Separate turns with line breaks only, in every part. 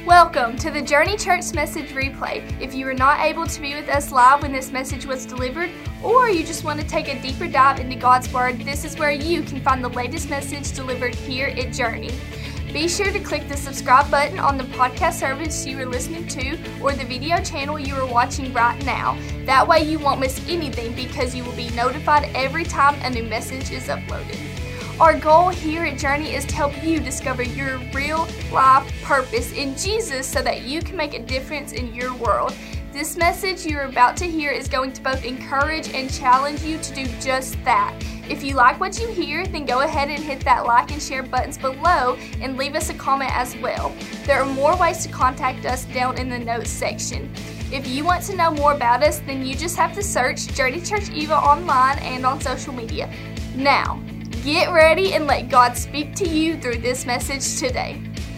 Welcome to the Journey Church Message Replay. If you were not able to be with us live when this message was delivered, or you just want to take a deeper dive into God's Word, this is where you can find the latest message delivered here at Journey. Be sure to click the subscribe button on the podcast service you are listening to or the video channel you are watching right now. That way you won't miss anything because you will be notified every time a new message is uploaded. Our goal here at Journey is to help you discover your real life purpose in Jesus so that you can make a difference in your world. This message you're about to hear is going to both encourage and challenge you to do just that. If you like what you hear, then go ahead and hit that like and share buttons below and leave us a comment as well. There are more ways to contact us down in the notes section. If you want to know more about us, then you just have to search Journey Church Eva online and on social media. Now, get ready and let God speak to you through this message today.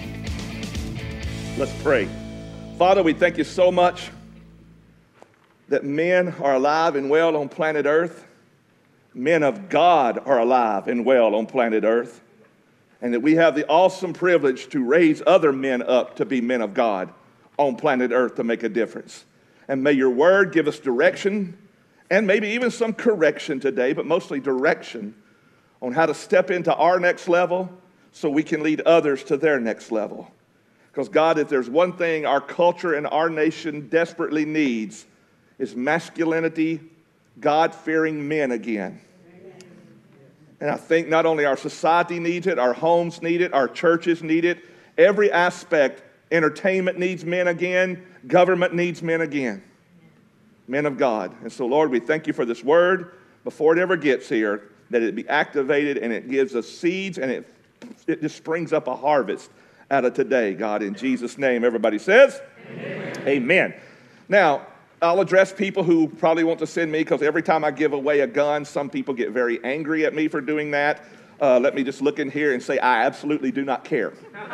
Let's pray. Father, we thank you so much that men are alive and well on planet Earth. Men of God are alive and well on planet Earth. And that we have the awesome privilege to raise other men up to be men of God on planet Earth to make a difference. And may your word give us direction and maybe even some correction today, but mostly direction on how to step into our next level so we can lead others to their next level. Because God, if there's one thing our culture and our nation desperately needs, is masculinity, God-fearing men again. And I think not only our society needs it, our homes need it, our churches need it, every aspect, entertainment needs men again, government needs men again. Men of God. And so, Lord, we thank you for this word before it ever gets here, that it be activated and it gives us seeds and it just springs up a harvest out of today, God, in Jesus' name. Everybody says? Amen. Amen. Now, I'll address people who probably want to send me because every time I give away a gun, some people get very angry at me for doing that. Let me just look in here and say, I absolutely do not care.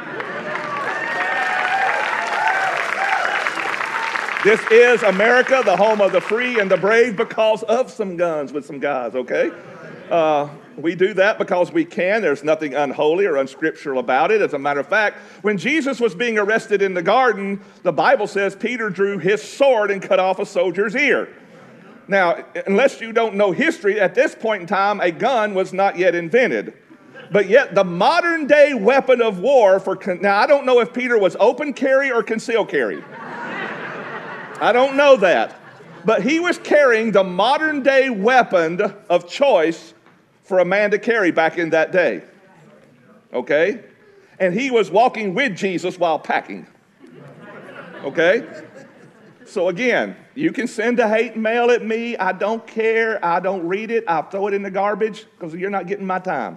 This is America, the home of the free and the brave because of some guns with some guys, okay? We do that because we can. There's nothing unholy or unscriptural about it. As a matter of fact, when Jesus was being arrested in the garden, the Bible says Peter drew his sword and cut off a soldier's ear. Now, unless you don't know history, at this point in time, a gun was not yet invented. But yet the modern day weapon of war now I don't know if Peter was open carry or concealed carry. I don't know that. But he was carrying the modern day weapon of choice for a man to carry back in that day. Okay? And he was walking with Jesus while packing. Okay? So again, you can send a hate mail at me. I don't care. I don't read it. I'll throw it in the garbage because you're not getting my time.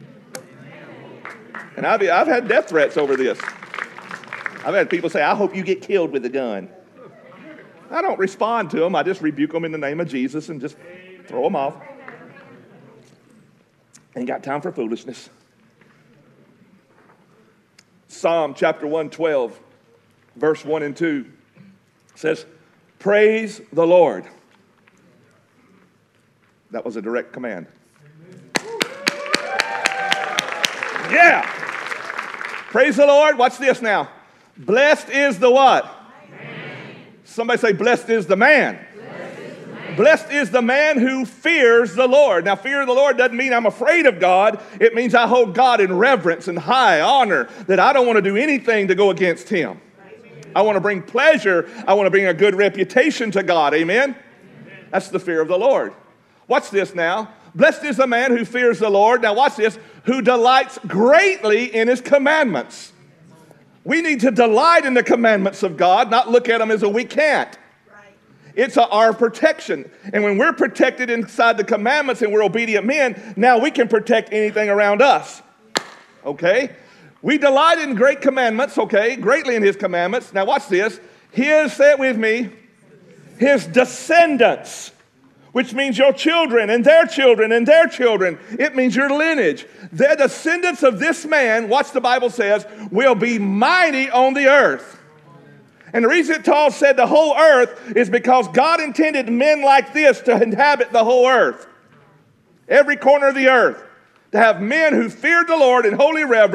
And I've had death threats over this. I've had people say, I hope you get killed with a gun. I don't respond to them. I just rebuke them in the name of Jesus and just throw them off. Ain't got time for foolishness. Psalm chapter 112, verse 1 and 2 says, praise the Lord. That was a direct command. Yeah. Praise the Lord. Watch this now. Blessed is the what? Somebody say, blessed is the man. Blessed is the man who fears the Lord. Now, fear of the Lord doesn't mean I'm afraid of God. It means I hold God in reverence and high honor, that I don't want to do anything to go against him. I want to bring pleasure. I want to bring a good reputation to God. Amen? That's the fear of the Lord. Watch this now. Blessed is the man who fears the Lord. Now, watch this. Who delights greatly in his commandments. We need to delight in the commandments of God, not look at them as a we can't. It's our protection. And when we're protected inside the commandments and we're obedient men, now we can protect anything around us. Okay? We delight in great commandments, okay? Greatly in his commandments. Now watch this. Say it with me. His descendants, which means your children and their children and their children. It means your lineage. The descendants of this man, watch the Bible says, will be mighty on the earth. And the reason Paul said the whole earth is because God intended men like this to inhabit the whole earth. Every corner of the earth. To have men who feared the Lord in holy reverence,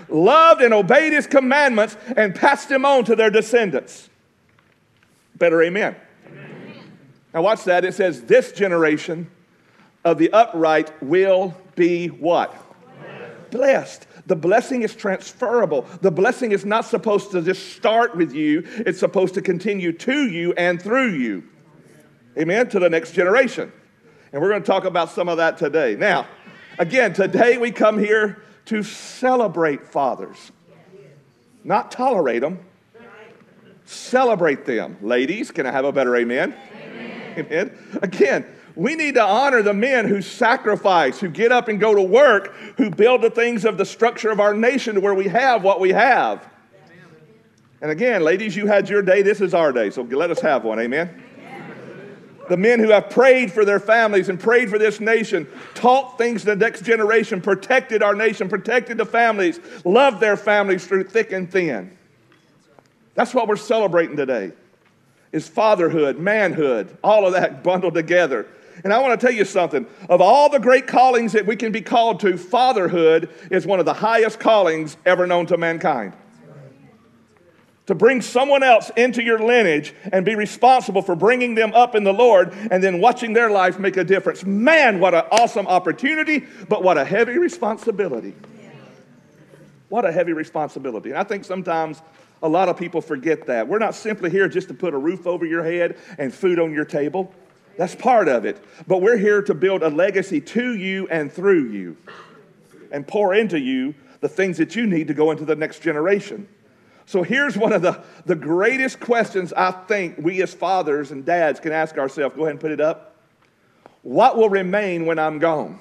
loved and obeyed his commandments, and passed them on to their descendants. Better amen. Amen. Now watch that. It says, this generation of the upright will be what? Blessed. The blessing is transferable. The blessing is not supposed to just start with you. It's supposed to continue to you and through you. Amen? To the next generation. And we're going to talk about some of that today. Now, again, today we come here to celebrate fathers. Not tolerate them. Celebrate them. Ladies, can I have a better amen? Amen. Amen. Again, we need to honor the men who sacrifice, who get up and go to work, who build the things of the structure of our nation to where we have what we have. And again, ladies, you had your day. This is our day, so let us have one. Amen? The men who have prayed for their families and prayed for this nation, taught things to the next generation, protected our nation, protected the families, loved their families through thick and thin. That's what we're celebrating today, is fatherhood, manhood, all of that bundled together. And I want to tell you something. Of all the great callings that we can be called to, fatherhood is one of the highest callings ever known to mankind. To bring someone else into your lineage and be responsible for bringing them up in the Lord and then watching their life make a difference. Man, what an awesome opportunity, but what a heavy responsibility. What a heavy responsibility. And I think sometimes a lot of people forget that. We're not simply here just to put a roof over your head and food on your table. That's part of it. But we're here to build a legacy to you and through you and pour into you the things that you need to go into the next generation. So here's one of the greatest questions I think we as fathers and dads can ask ourselves. Go ahead and put it up. What will remain when I'm gone?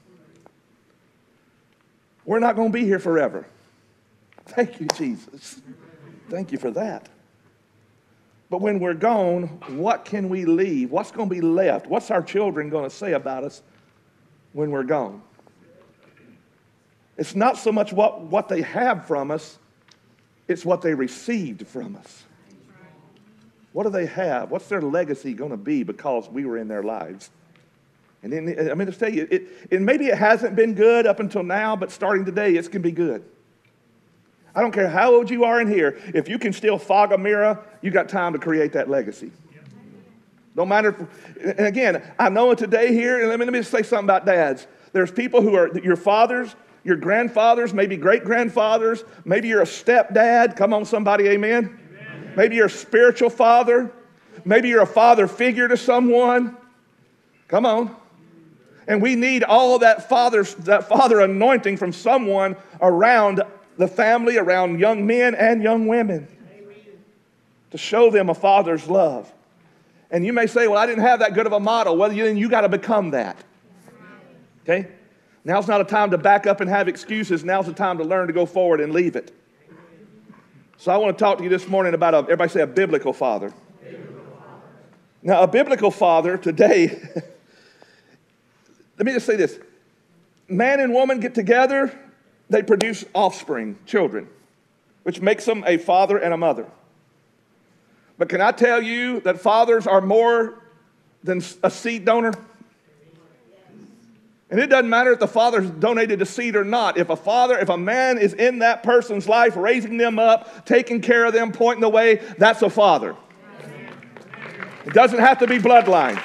We're not going to be here forever. Thank you, Jesus. Thank you for that. But when we're gone, what can we leave? What's going to be left? What's our children going to say about us when we're gone? It's not so much what they have from us, it's what they received from us. What do they have? What's their legacy going to be because we were in their lives? And then, I mean, to tell you, maybe it hasn't been good up until now, but starting today, it's going to be good. I don't care how old you are in here. If you can still fog a mirror, you got time to create that legacy. Don't matter. And again, I know today here, and let me just say something about dads. There's people who are your fathers, your grandfathers, maybe great-grandfathers. Maybe you're a stepdad. Come on, somebody, amen? Amen. Maybe you're a spiritual father. Maybe you're a father figure to someone. Come on. And we need all that father anointing from someone around the family, around young men and young women, to show them a father's love. And you may say, well, I didn't have that good of a model. Well, then you got to become that. Okay? Now's not a time to back up and have excuses. Now's the time to learn to go forward and leave it. So I want to talk to you this morning about, everybody say a biblical father. Now, a biblical father today, let me just say this. Man and woman get together, they produce offspring, children, which makes them a father and a mother. But can I tell you that fathers are more than a seed donor? And it doesn't matter if the father's donated a seed or not. If a man is in that person's life, raising them up, taking care of them, pointing the way, that's a father. It doesn't have to be bloodline.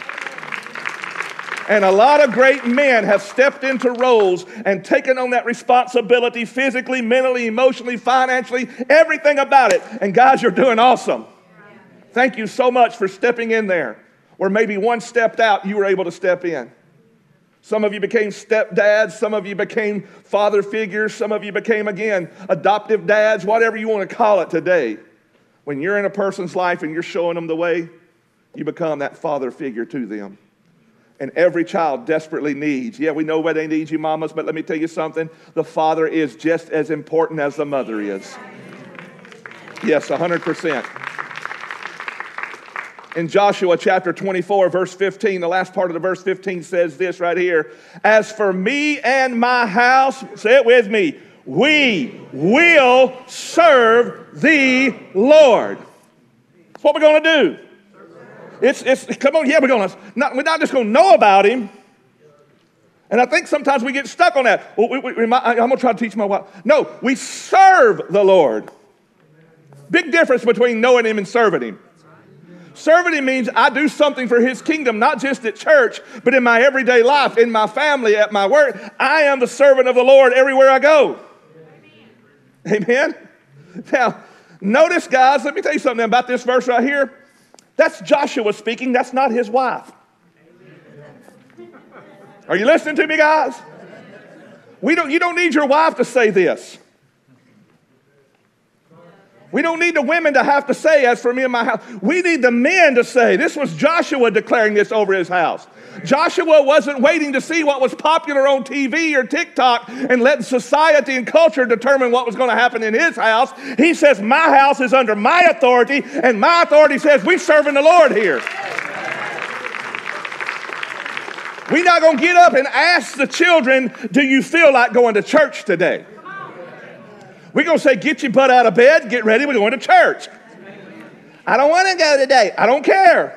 And a lot of great men have stepped into roles and taken on that responsibility physically, mentally, emotionally, financially, everything about it. And guys, you're doing awesome. Thank you so much for stepping in there. Where maybe one stepped out, you were able to step in. Some of you became stepdads. Some of you became father figures. Some of you became, again, adoptive dads, whatever you want to call it today. When you're in a person's life and you're showing them the way, you become that father figure to them. And every child desperately needs. Yeah, we know where they need you, mamas, but let me tell you something. The father is just as important as the mother is. Yes, 100%. In Joshua chapter 24, verse 15, the last part of the verse 15 says this right here. As for me and my house, say it with me, we will serve the Lord. That's what we're going to do. Come on, yeah, we're not just going to know about him And I think sometimes we get stuck on that. Well, I'm going to try to teach my wife. No, we serve the Lord. Big difference between knowing him and serving him. Serving him means I do something for his kingdom, not just at church, but in my everyday life, in my family, at my work. I am the servant of the Lord everywhere I go. Amen? Now, notice, guys, let me tell you something about this verse right here. That's Joshua speaking. That's not his wife. Are you listening to me, guys? You don't need your wife to say this. We don't need the women to have to say, as for me and my house. We need the men to say. This was Joshua declaring this over his house. Joshua wasn't waiting to see what was popular on TV or TikTok and letting society and culture determine what was going to happen in his house. He says, my house is under my authority, and my authority says we're serving the Lord here. We're not going to get up and ask the children, do you feel like going to church today? We're going to say, get your butt out of bed, get ready, we're going to church. I don't want to go today. I don't care.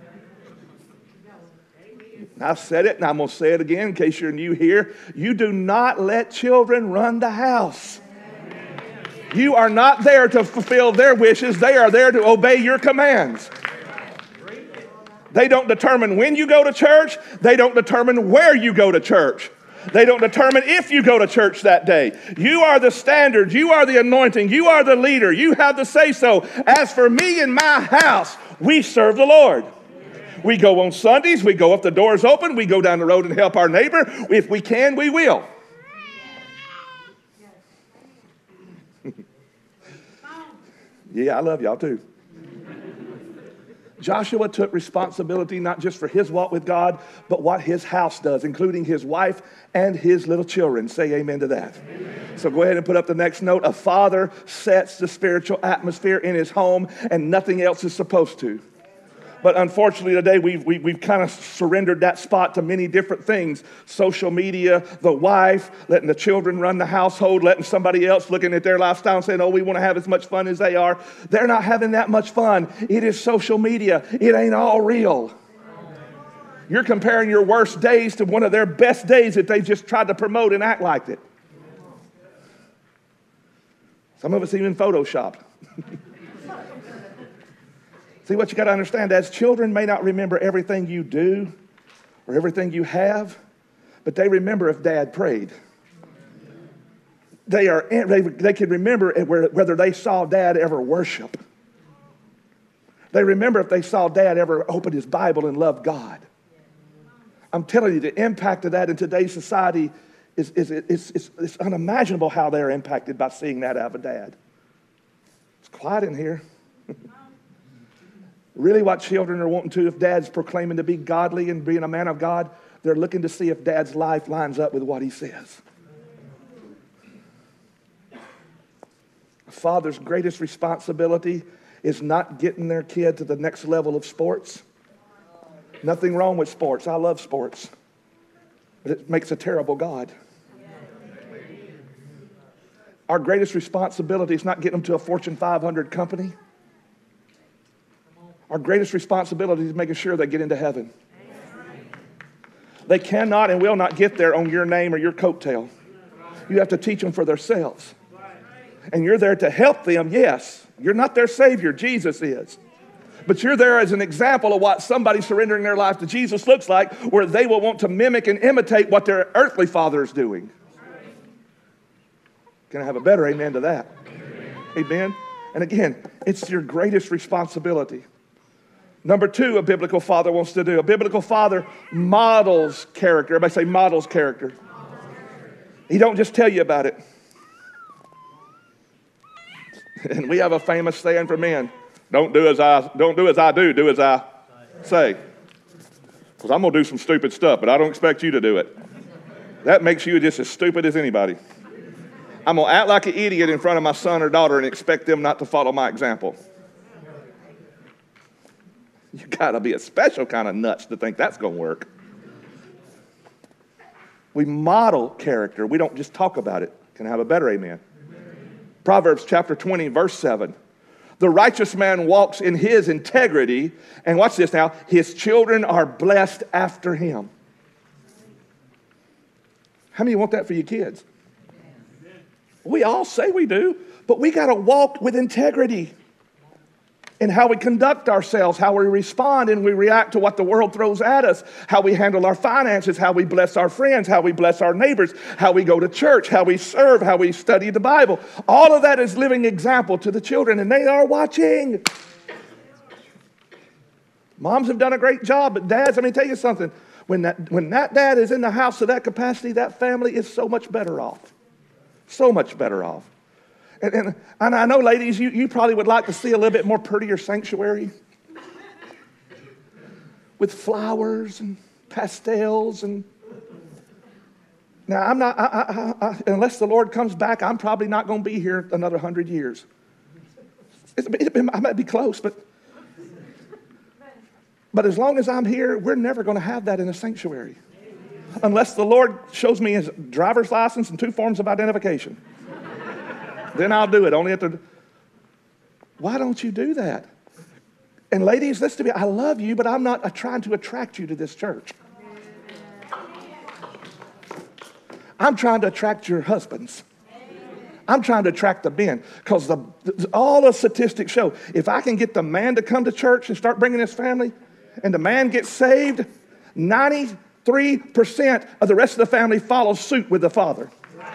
I've said it, and I'm going to say it again in case you're new here. You do not let children run the house. You are not there to fulfill their wishes. They are there to obey your commands. They don't determine when you go to church. They don't determine where you go to church. They don't determine if you go to church that day. You are the standard. You are the anointing. You are the leader. You have the say-so. As for me and my house, we serve the Lord. We go on Sundays. We go if the door's open. We go down the road and help our neighbor. If we can, we will. Yeah, I love y'all too. Joshua took responsibility not just for his walk with God, but what his house does, including his wife and his little children. Say amen to that. Amen. So go ahead and put up the next note. A father sets the spiritual atmosphere in his home, and nothing else is supposed to. But unfortunately today we've kind of surrendered that spot to many different things. Social media, the wife, letting the children run the household, letting somebody else looking at their lifestyle and saying, oh, we want to have as much fun as they are. They're not having that much fun. It is social media. It ain't all real. You're comparing your worst days to one of their best days that they just tried to promote and act like it. Some of us even Photoshopped. See, what you got to understand, as children may not remember everything you do or everything you have, but they remember if Dad prayed. They can remember whether they saw Dad ever worship. They remember if they saw Dad ever open his Bible and love God. I'm telling you, the impact of that in today's society is unimaginable how they're impacted by seeing that out of a dad. It's quiet in here. Really what children are wanting to, if Dad's proclaiming to be godly and being a man of God, they're looking to see if Dad's life lines up with what he says. A father's greatest responsibility is not getting their kid to the next level of sports. Nothing wrong with sports. I love sports. But it makes a terrible God. Our greatest responsibility is not getting them to a Fortune 500 company. Our greatest responsibility is making sure they get into heaven. They cannot and will not get there on your name or your coattail. You have to teach them for themselves. And you're there to help them, yes. You're not their Savior. Jesus is. But you're there as an example of what somebody surrendering their life to Jesus looks like, where they will want to mimic and imitate what their earthly father is doing. Can I have a better amen to that? Amen. And again, it's your greatest responsibility. Number two, a biblical father wants to do. A biblical father models character. Everybody say models character. He don't just tell you about it. And we have a famous saying for men. Don't do as I do as I say. Because I'm going to do some stupid stuff, but I don't expect you to do it. That makes you just as stupid as anybody. I'm going to act like an idiot in front of my son or daughter and expect them not to follow my example. You got to be a special kind of nuts to think that's going to work. We model character. We don't just talk about it. Can I have a better amen? Proverbs chapter 20, verse 7. The righteous man walks in his integrity, and watch this now, his children are blessed after him. How many want that for your kids? We all say we do, but we got to walk with integrity in how we conduct ourselves, how we respond and we react to what the world throws at us, how we handle our finances, how we bless our friends, how we bless our neighbors, how we go to church, how we serve, how we study the Bible. All of that is living example to the children, and they are watching. Moms have done a great job, but dads, let me tell you something. When that dad is in the house to that capacity, that family is so much better off. So much better off. And I know, ladies, you probably would like to see a little bit more prettier sanctuary with flowers and pastels. And now, I'm not, unless the Lord comes back, I'm probably not going to be here another 100 years. I might be close, but as long as I'm here, we're never going to have that in a sanctuary. Unless the Lord shows me his driver's license and 2 forms of identification. Then I'll do it. Why don't you do that? And ladies, listen to me. I love you, but I'm not trying to attract you to this church. I'm trying to attract your husbands. I'm trying to attract the men. Because all the statistics show, if I can get the man to come to church and start bringing his family, and the man gets saved, 93% of the rest of the family follows suit with the father.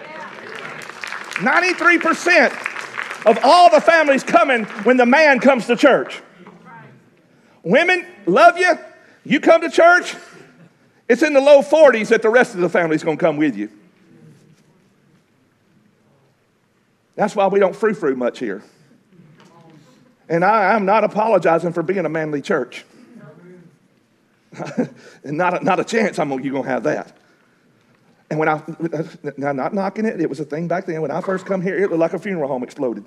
93% of all the families coming when the man comes to church. Women, love you. You come to church, it's in the low 40s that the rest of the family's going to come with you. That's why we don't frou-frou much here. And I'm not apologizing for being a manly church. And not a chance you're going to have that. And now not knocking it, it was a thing back then. When I first come here, it looked like a funeral home exploded.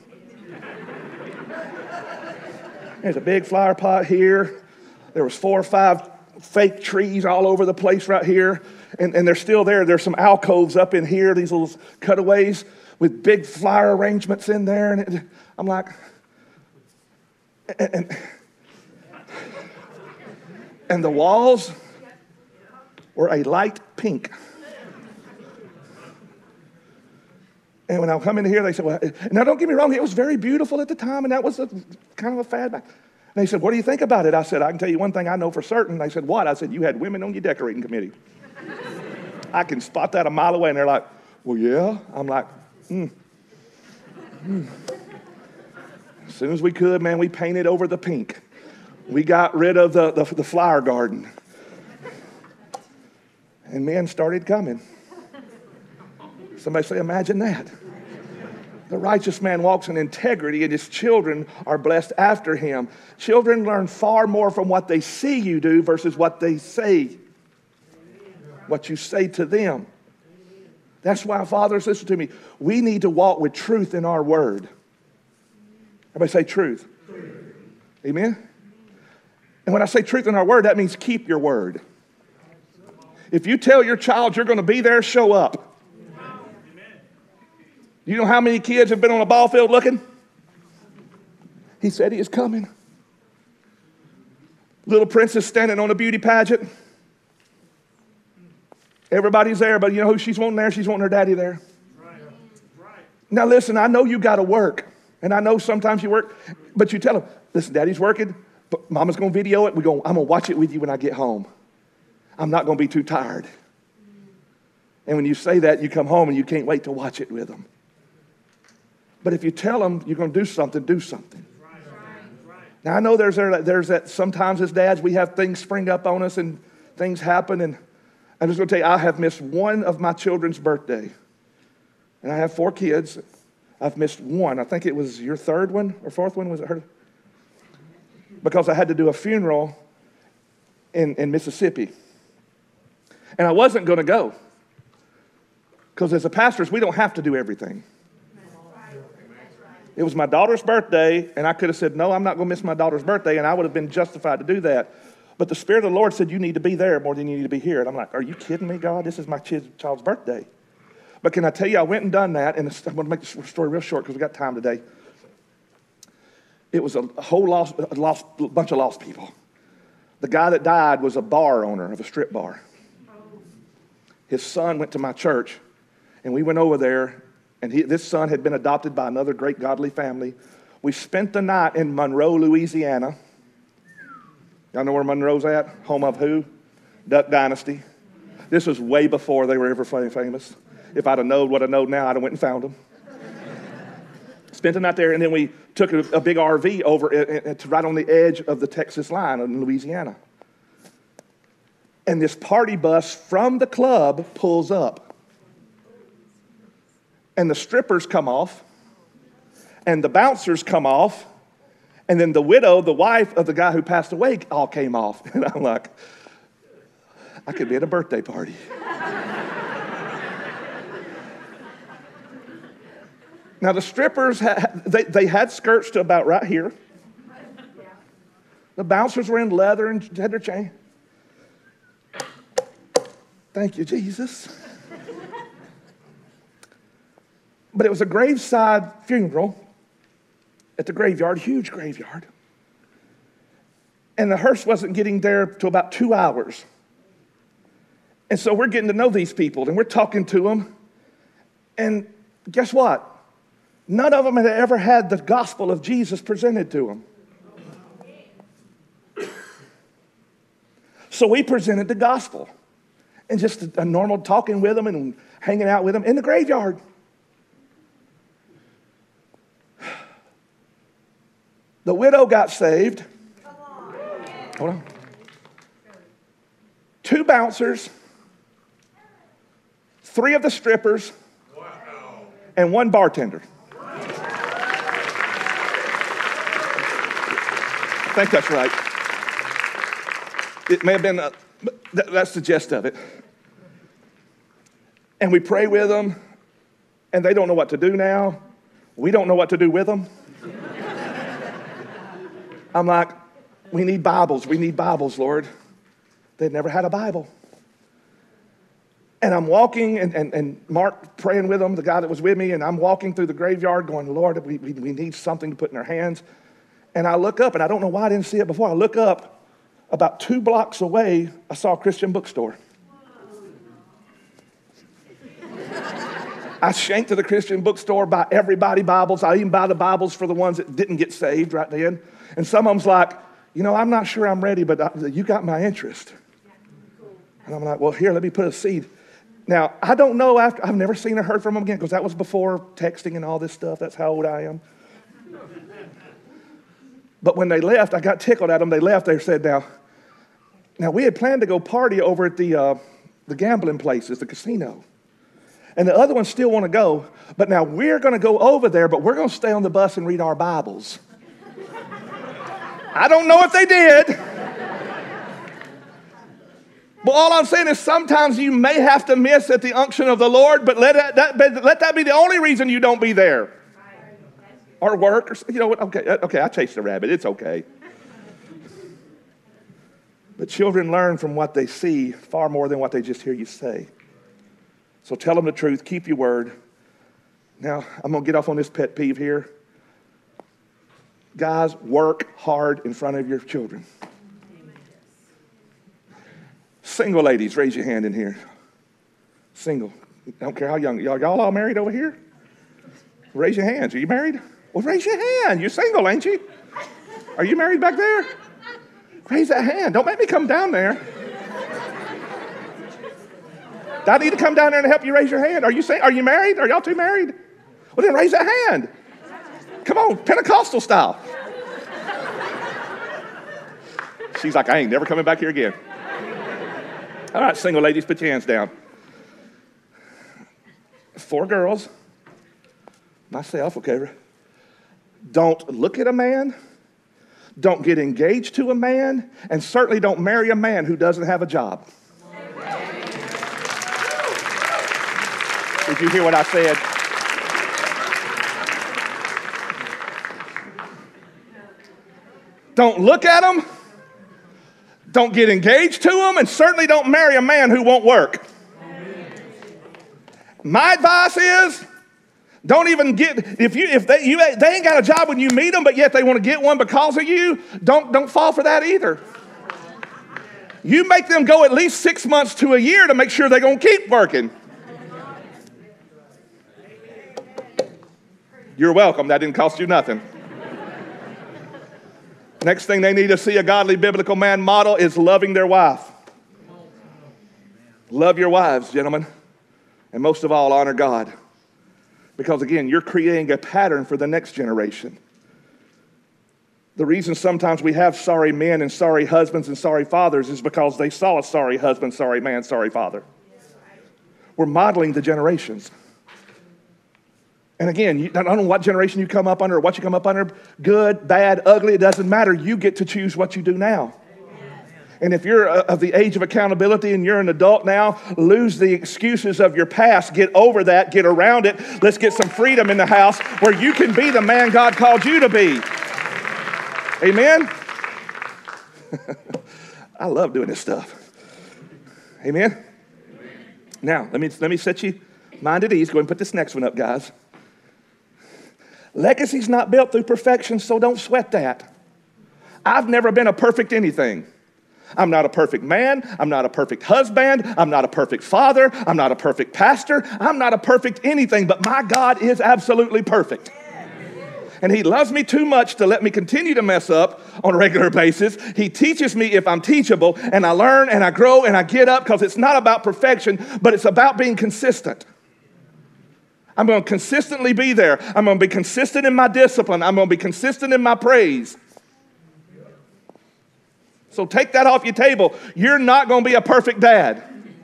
There's a big flower pot here. There was 4 or 5 fake trees all over the place right here. And they're still there. There's some alcoves up in here, these little cutaways with big flower arrangements in there. And I'm like, and the walls were a light pink. And when I come in here, they said, well, now don't get me wrong, it was very beautiful at the time, and that was kind of a fad back. And they said, what do you think about it? I said, I can tell you one thing I know for certain. They said, what? I said, you had women on your decorating committee. I can spot that a mile away, and they're like, well, yeah. I'm like, As soon as we could, man, we painted over the pink. We got rid of the flower garden. And men started coming. Somebody say, imagine that. The righteous man walks in integrity, and his children are blessed after him. Children learn far more from what they see you do versus what they say. What you say to them. That's why, fathers, listen to me. We need to walk with truth in our word. Everybody say truth. Amen? And when I say truth in our word, that means keep your word. If you tell your child you're going to be there, show up. You know how many kids have been on a ball field looking? He said he is coming. Little princess standing on a beauty pageant. Everybody's there, but you know who she's wanting there? She's wanting her daddy there. Now listen, I know you got to work. And I know sometimes you work, but you tell them, listen, daddy's working, but mama's going to video it. I'm going to watch it with you when I get home. I'm not going to be too tired. And when you say that, you come home and you can't wait to watch it with them. But if you tell them you're going to do something, do something. Now, I know there's that sometimes as dads, we have things spring up on us and things happen. And I'm just going to tell you, I have missed one of my children's birthday. And I have 4 kids. I've missed one. I think it was your 3rd one or 4th one. Was it her? Because I had to do a funeral in Mississippi. And I wasn't going to go. Because as a pastors, we don't have to do everything. It was my daughter's birthday, and I could have said, no, I'm not going to miss my daughter's birthday, and I would have been justified to do that. But the Spirit of the Lord said, you need to be there more than you need to be here. And I'm like, are you kidding me, God? This is my child's birthday. But can I tell you, I went and done that, and I'm going to make this story real short because we got time today. It was a whole bunch of lost people. The guy that died was a bar owner of a strip bar. his son went to my church, and we went over there, and this son had been adopted by another great godly family. We spent the night in Monroe, Louisiana. Y'all know where Monroe's at? Home of who? Duck Dynasty. This was way before they were ever famous. If I'd have known what I know now, I'd have went and found them. Spent the night there, and then we took a big RV over to right on the edge of the Texas line in Louisiana. And this party bus from the club pulls up. And the strippers come off, and the bouncers come off, and then the widow, the wife of the guy who passed away, all came off. And I'm like, I could be at a birthday party. Now, the strippers, they had skirts to about right here. The bouncers were in leather and had their chain. Thank you, Jesus. But it was a graveside funeral at the graveyard, huge graveyard. And the hearse wasn't getting there till about 2 hours. And so we're getting to know these people, and we're talking to them. And guess what? None of them had ever had the gospel of Jesus presented to them. So we presented the gospel. And just a normal talking with them and hanging out with them in the graveyard. The widow got saved. Hold on. 2 bouncers, 3 of the strippers, and 1 bartender. I think that's right. It may have been, that's the gist of it. And we pray with them, and they don't know what to do now. We don't know what to do with them. I'm like, we need Bibles, Lord. They'd never had a Bible. And I'm walking, and Mark praying with them, the guy that was with me, and I'm walking through the graveyard going, Lord, we need something to put in our hands. And I look up, and I don't know why I didn't see it before. I look up, about 2 blocks away, I saw a Christian bookstore. I shanked to the Christian bookstore, buy everybody Bibles. I even buy the Bibles for the ones that didn't get saved right then. And some of them's like, I'm not sure I'm ready, but you got my interest. And I'm like, well, here, let me put a seed. Now, I don't know, I've never seen or heard from them again, because that was before texting and all this stuff. That's how old I am. But when they left, I got tickled at them. They left. They said, now we had planned to go party over at the gambling places, the casino. And the other ones still want to go. But now we're going to go over there, but we're going to stay on the bus and read our Bibles. I don't know if they did. But all I'm saying is sometimes you may have to miss at the unction of the Lord, but let that be the only reason you don't be there. Or work, or okay, I chased a rabbit, it's okay. But children learn from what they see far more than what they just hear you say. So tell them the truth, keep your word. Now, I'm going to get off on this pet peeve here. Guys, work hard in front of your children. Single ladies, raise your hand in here. Single. I don't care how young. Y'all all married over here? Raise your hands. Are you married? Well, raise your hand. You're single, ain't you? Are you married back there? Raise that hand. Don't make me come down there. Do I need to come down there and help you raise your hand? Are you married? Are y'all 2 married? Well, then raise that hand. Come on, Pentecostal style. She's like, I ain't never coming back here again. All right, single ladies, put your hands down. 4 girls. Myself, okay. Don't look at a man. Don't get engaged to a man. And certainly don't marry a man who doesn't have a job. Did you hear what I said? Don't look at them. Don't get engaged to them, and certainly don't marry a man who won't work. My advice is, don't even get, if they ain't got a job when you meet them, but yet they want to get one because of you, don't fall for that either. You make them go at least 6 months to a year to make sure they're going to keep working. You're welcome. That didn't cost you nothing. Next thing they need to see a godly biblical man model is loving their wife. Love your wives, gentlemen. And most of all, honor God. Because again, you're creating a pattern for the next generation. The reason sometimes we have sorry men and sorry husbands and sorry fathers is because they saw a sorry husband, sorry man, sorry father. We're modeling the generations. And again, I don't know what generation you come up under or what you come up under, good, bad, ugly, it doesn't matter. You get to choose what you do now. And if you're of the age of accountability and you're an adult now, lose the excuses of your past. Get over that. Get around it. Let's get some freedom in the house where you can be the man God called you to be. Amen? I love doing this stuff. Amen? Now, let me set you mind at ease. Go ahead and put this next one up, guys. Legacy's not built through perfection, so don't sweat that. I've never been a perfect anything. I'm not a perfect man. I'm not a perfect husband. I'm not a perfect father. I'm not a perfect pastor. I'm not a perfect anything, but my God is absolutely perfect. And he loves me too much to let me continue to mess up on a regular basis. He teaches me if I'm teachable, and I learn and I grow and I get up because it's not about perfection, but it's about being consistent. I'm going to consistently be there. I'm going to be consistent in my discipline. I'm going to be consistent in my praise. So take that off your table. You're not going to be a perfect dad.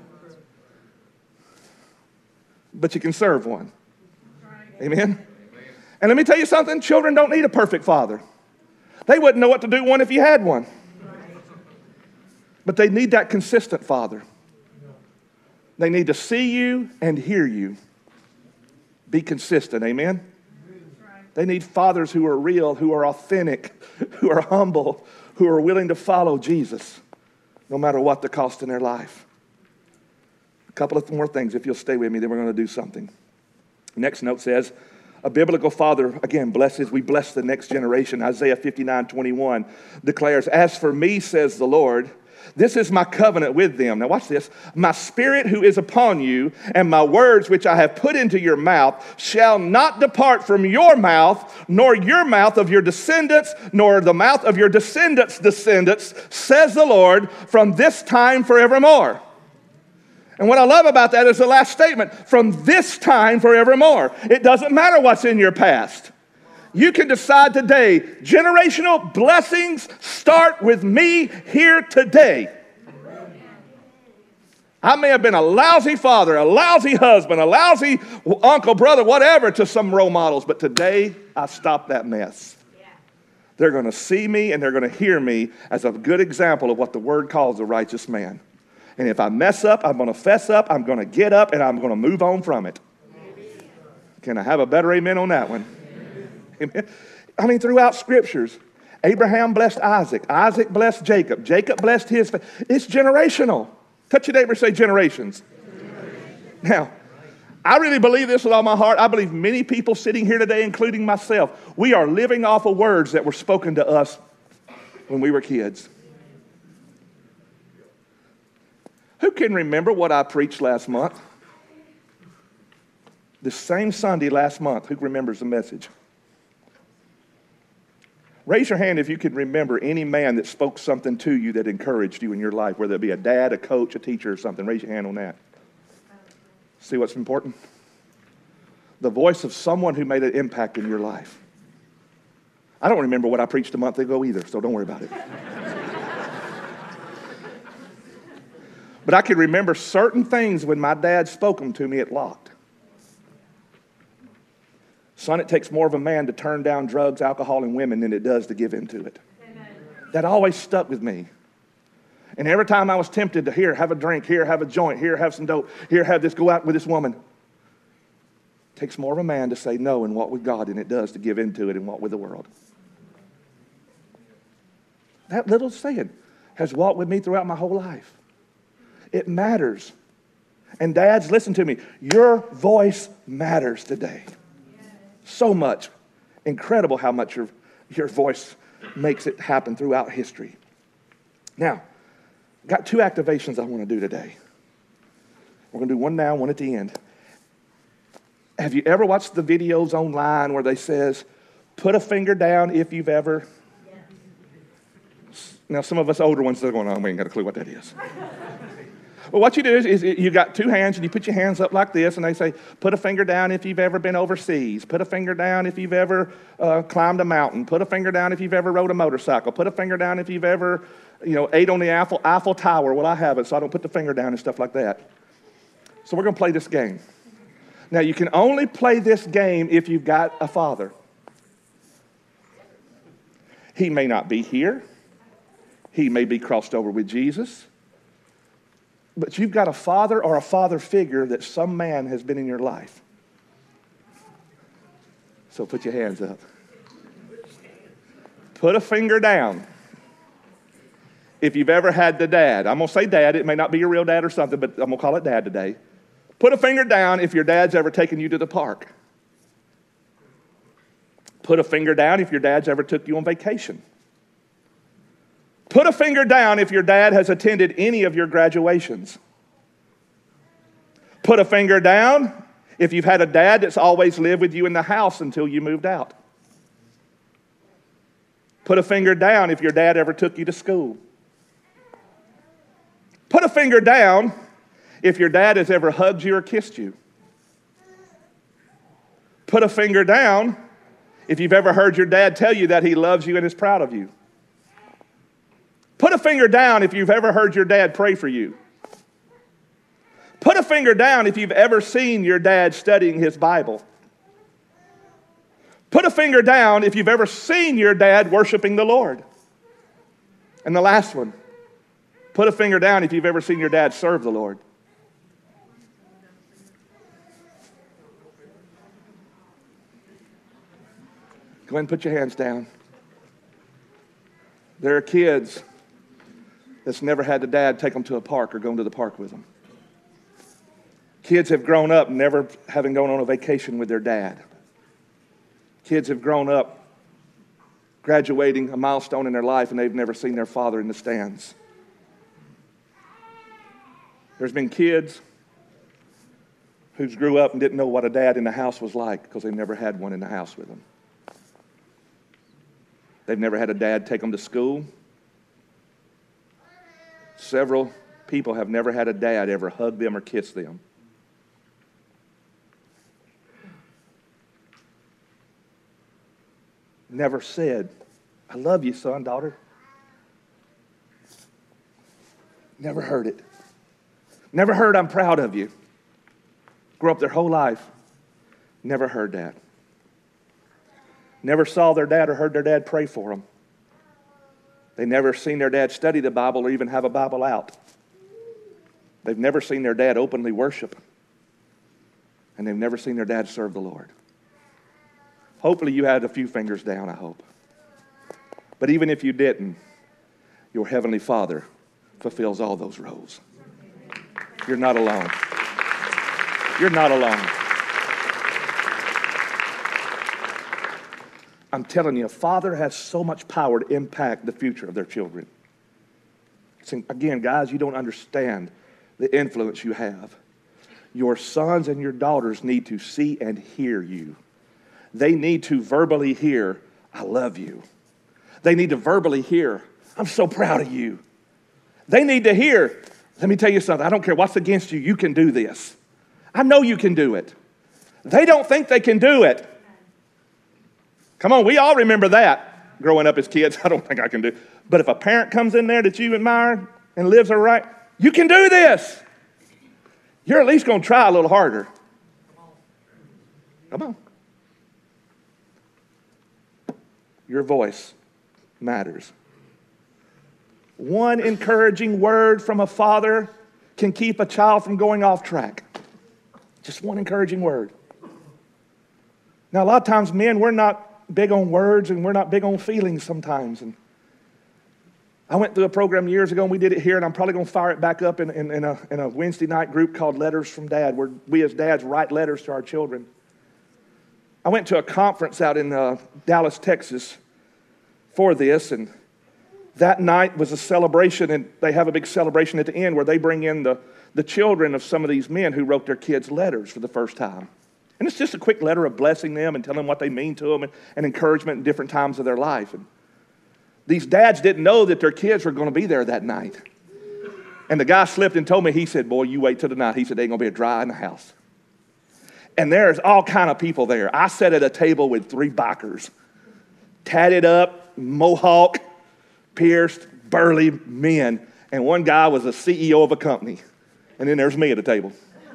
But you can serve one. Amen? And let me tell you something. Children don't need a perfect father. They wouldn't know what to do one if you had one. But they need that consistent father. They need to see you and hear you. Be consistent. Amen? They need fathers who are real, who are authentic, who are humble, who are willing to follow Jesus, no matter what the cost in their life. A couple of more things, if you'll stay with me, then we're going to do something. Next note says, a biblical father, again, we bless the next generation. Isaiah 59:21 declares, as for me, says the Lord, this is my covenant with them. Now watch this. My spirit who is upon you and my words which I have put into your mouth shall not depart from your mouth, nor your mouth of your descendants, nor the mouth of your descendants' descendants, says the Lord, from this time forevermore. And what I love about that is the last statement, from this time forevermore. It doesn't matter what's in your past. You can decide today, generational blessings start with me here today. I may have been a lousy father, a lousy husband, a lousy uncle, brother, whatever to some role models, but today I stop that mess. They're going to see me and they're going to hear me as a good example of what the Word calls a righteous man. And if I mess up, I'm going to fess up, I'm going to get up, and I'm going to move on from it. Can I have a better amen on that one? Amen. I mean, throughout scriptures, Abraham blessed Isaac. Isaac blessed Jacob. Jacob blessed his family. It's generational. Touch your neighbor and say generations. Now, I really believe this with all my heart. I believe many people sitting here today, including myself, we are living off of words that were spoken to us when we were kids. Who can remember what I preached last month? The same Sunday last month. Who remembers the message? Raise your hand if you can remember any man that spoke something to you that encouraged you in your life, whether it be a dad, a coach, a teacher, or something. Raise your hand on that. See what's important? The voice of someone who made an impact in your life. I don't remember what I preached a month ago either, so don't worry about it. But I can remember certain things when my dad spoke them to me, it locked. Son, it takes more of a man to turn down drugs, alcohol, and women than it does to give into it. Amen. That always stuck with me. And every time I was tempted to here, have a drink, here, have a joint, here, have some dope, here, have this, go out with this woman. It takes more of a man to say no and walk with God than it does to give into it and walk with the world. That little saying has walked with me throughout my whole life. It matters. And dads, listen to me. Your voice matters today. So much. Incredible how much your voice makes it happen throughout history. Now, Got 2 activations I want to do today. We're going to do one now, one at the end. Have you ever watched the videos online where they says, put a finger down if you've ever... Now, some of us older ones are going, oh, we ain't got a clue what that is. Well, what you do is you got 2 hands, and you put your hands up like this, and they say, put a finger down if you've ever been overseas. Put a finger down if you've ever climbed a mountain. Put a finger down if you've ever rode a motorcycle. Put a finger down if you've ever, ate on the Eiffel Tower. Well, I haven't, so I don't put the finger down and stuff like that. So we're going to play this game. Now, you can only play this game if you've got a father. He may not be here. He may be crossed over with Jesus. But you've got a father or a father figure that some man has been in your life. So put your hands up. Put a finger down if you've ever had the dad. I'm going to say dad. It may not be your real dad or something, but I'm going to call it dad today. Put a finger down if your dad's ever taken you to the park. Put a finger down if your dad's ever took you on vacation. Put a finger down if your dad has attended any of your graduations. Put a finger down if you've had a dad that's always lived with you in the house until you moved out. Put a finger down if your dad ever took you to school. Put a finger down if your dad has ever hugged you or kissed you. Put a finger down if you've ever heard your dad tell you that he loves you and is proud of you. Put a finger down if you've ever heard your dad pray for you. Put a finger down if you've ever seen your dad studying his Bible. Put a finger down if you've ever seen your dad worshiping the Lord. And the last one, put a finger down if you've ever seen your dad serve the Lord. Go ahead and put your hands down. There are kids that's never had the dad take them to a park or gone to the park with them. Kids have grown up never having gone on a vacation with their dad. Kids have grown up graduating a milestone in their life and they've never seen their father in the stands. There's been kids who grew up and didn't know what a dad in the house was like because they never had one in the house with them. They've never had a dad take them to school. Several people have never had a dad ever hug them or kiss them. Never said, I love you, son, daughter. Never heard it. Never heard, I'm proud of you. Grew up their whole life. Never heard that. Never saw their dad or heard their dad pray for them. They never seen their dad study the Bible or even have a Bible out. They've never seen their dad openly worship. And they've never seen their dad serve the Lord. Hopefully you had a few fingers down, I hope. But even if you didn't, your Heavenly Father fulfills all those roles. You're not alone. You're not alone. I'm telling you, a father has so much power to impact the future of their children. So again, guys, you don't understand the influence you have. Your sons and your daughters need to see and hear you. They need to verbally hear, I love you. They need to verbally hear, I'm so proud of you. They need to hear, let me tell you something, I don't care what's against you, you can do this. I know you can do it. They don't think they can do it. Come on, we all remember that growing up as kids. I don't think I can do it. But if a parent comes in there that you admire and lives right, you can do this. You're at least going to try a little harder. Come on. Your voice matters. One encouraging word from a father can keep a child from going off track. Just one encouraging word. Now, a lot of times, men, we're not big on words and we're not big on feelings sometimes. And I went through a program years ago and we did it here, and I'm probably going to fire it back up in a Wednesday night group called Letters from Dad, where we as dads write letters to our children. I went to a conference out in Dallas, Texas for this, and that night was a celebration, and they have a big celebration at the end where they bring in the children of some of these men who wrote their kids letters for the first time. And it's just a quick letter of blessing them and telling them what they mean to them and encouragement in different times of their life. And these dads didn't know that their kids were going to be there that night. And the guy slipped and told me, he said, boy, you wait till tonight. He said, there ain't going to be a dry in the house. And there's all kind of people there. I sat at a table with 3 bikers, tatted up, mohawk, pierced, burly men. And one guy was a CEO of a company. And then there's me at a table.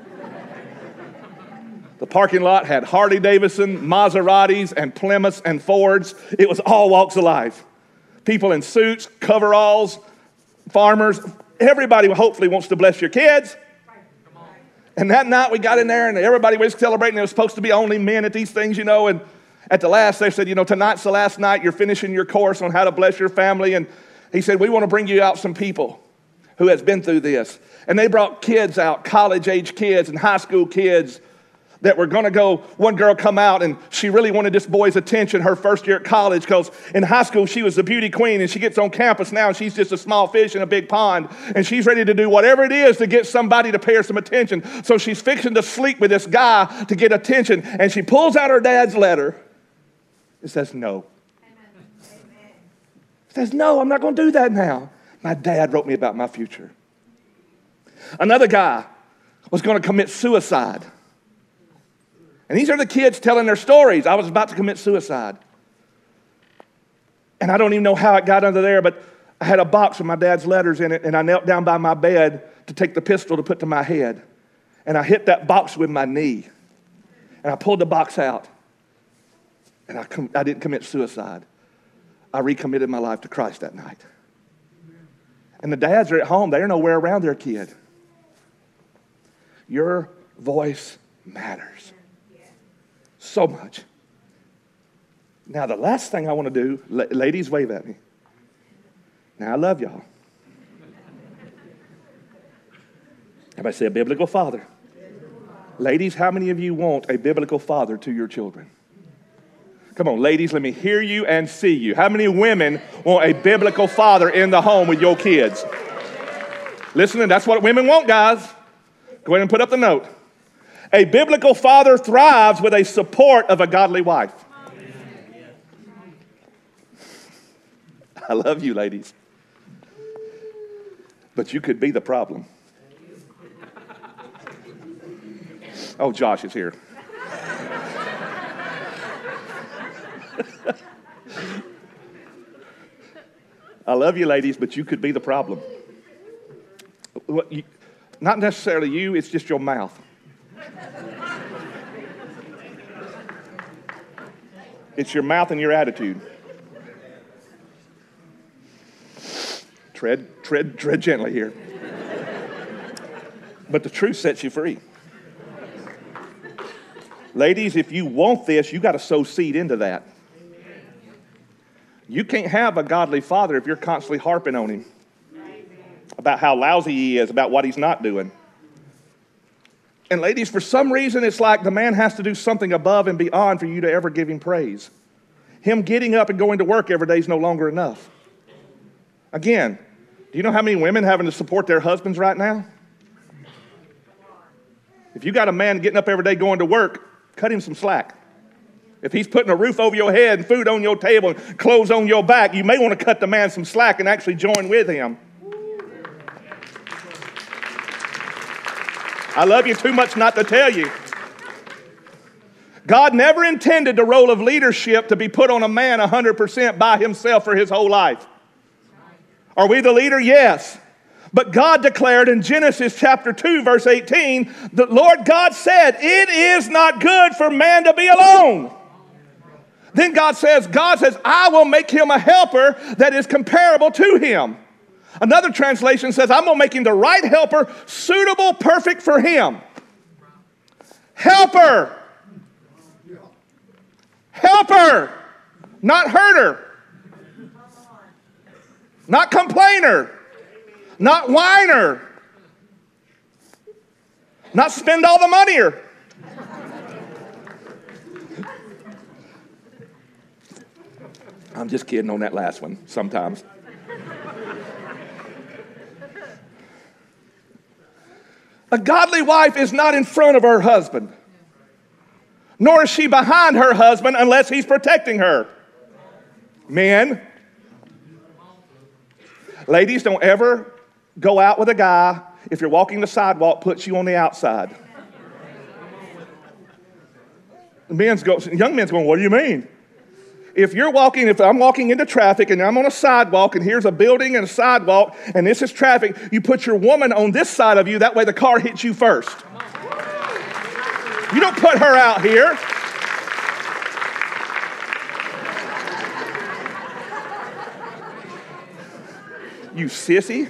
The parking lot had Harley-Davidson, Maseratis, and Plymouths and Fords. It was all walks of life. People in suits, coveralls, farmers. Everybody hopefully wants to bless your kids. And that night we got in there and everybody was celebrating. It was supposed to be only men at these things, And at the last they said, tonight's the last night. You're finishing your course on how to bless your family. And he said, we want to bring you out some people who has been through this. And they brought kids out, college-age kids and high school kids that were going to go. One girl come out and she really wanted this boy's attention her first year at college because in high school she was the beauty queen, and she gets on campus now and she's just a small fish in a big pond, and she's ready to do whatever it is to get somebody to pay her some attention. So she's fixing to sleep with this guy to get attention, and she pulls out her dad's letter. It says no. Amen. It says no, I'm not going to do that now. My dad wrote me about my future. Another guy was going to commit suicide. And these are the kids telling their stories. I was about to commit suicide. And I don't even know how it got under there, but I had a box with my dad's letters in it, and I knelt down by my bed to take the pistol to put to my head. And I hit that box with my knee. And I pulled the box out. And I didn't commit suicide. I recommitted my life to Christ that night. And the dads are at home. They're nowhere around their kid. Your voice matters so much. Now, the last thing I want to do, ladies, wave at me. Now, I love y'all. Everybody say a biblical father. Ladies, how many of you want a biblical father to your children? Come on, ladies, let me hear you and see you. How many women want a biblical father in the home with your kids? Listen, that's what women want, guys. Go ahead and put up the note. A biblical father thrives with a support of a godly wife. I love you, ladies. But you could be the problem. Oh, Josh is here. I love you, ladies, but you could be the problem. Not necessarily you, it's just your mouth. It's your mouth and your attitude. Tread gently here. But the truth sets you free. Ladies, if you want this, you got to sow seed into that. You can't have a godly father if you're constantly harping on him about how lousy he is, about what he's not doing. And ladies, for some reason, it's like the man has to do something above and beyond for you to ever give him praise. Him getting up and going to work every day is no longer enough. Again, do you know how many women having to support their husbands right now? If you got a man getting up every day going to work, cut him some slack. If he's putting a roof over your head and food on your table and clothes on your back, you may want to cut the man some slack and actually join with him. I love you too much not to tell you. God never intended the role of leadership to be put on a man 100% by himself for his whole life. Are we the leader? Yes. But God declared in Genesis chapter 2, verse 18, the Lord God said, it is not good for man to be alone. Then God says, I will make him a helper that is comparable to him. Another translation says, I'm going to make him the right helper, suitable, perfect for him. Helper. Helper. Not hurter. Not complainer. Not whiner. Not spend all the money-er. I'm just kidding on that last one sometimes. A godly wife is not in front of her husband, nor is she behind her husband unless he's protecting her. Men, ladies, don't ever go out with a guy if you're walking the sidewalk, puts you on the outside. Young men's going, what do you mean? If I'm walking into traffic and I'm on a sidewalk and here's a building and a sidewalk and this is traffic, you put your woman on this side of you, that way the car hits you first. You don't put her out here. You sissy.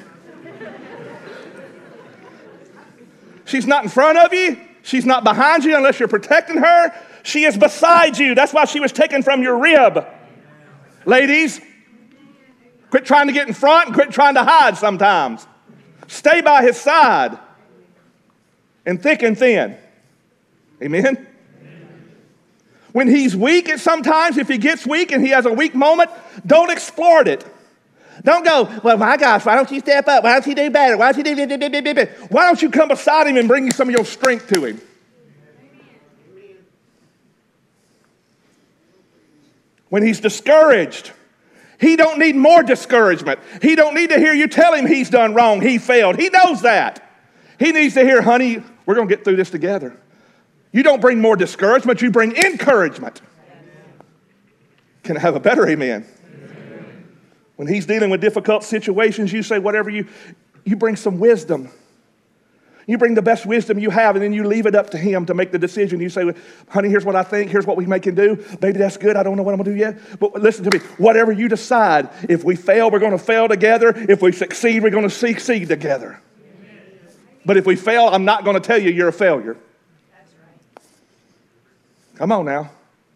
She's not in front of you. She's not behind you unless you're protecting her. She is beside you. That's why she was taken from your rib. Ladies, quit trying to get in front and quit trying to hide sometimes. Stay by his side in thick and thin. Amen? When he's weak at sometimes, if he gets weak and he has a weak moment, don't exploit it. Don't go, well, my gosh, why don't you step up? Why don't you do better? Why don't you do? Why don't you come beside him and bring some of your strength to him? When he's discouraged, he don't need more discouragement. He don't need to hear you tell him he's done wrong, he failed. He knows that. He needs to hear, honey, we're going to get through this together. You don't bring more discouragement, you bring encouragement. Can I have a better amen? When he's dealing with difficult situations, you say whatever you bring some wisdom. You bring the best wisdom you have, and then you leave it up to him to make the decision. You say, honey, here's what I think. Here's what we can do. Baby, that's good. I don't know what I'm going to do yet. But listen to me. Whatever you decide, if we fail, we're going to fail together. If we succeed, we're going to succeed together. But if we fail, I'm not going to tell you you're a failure. Come on now.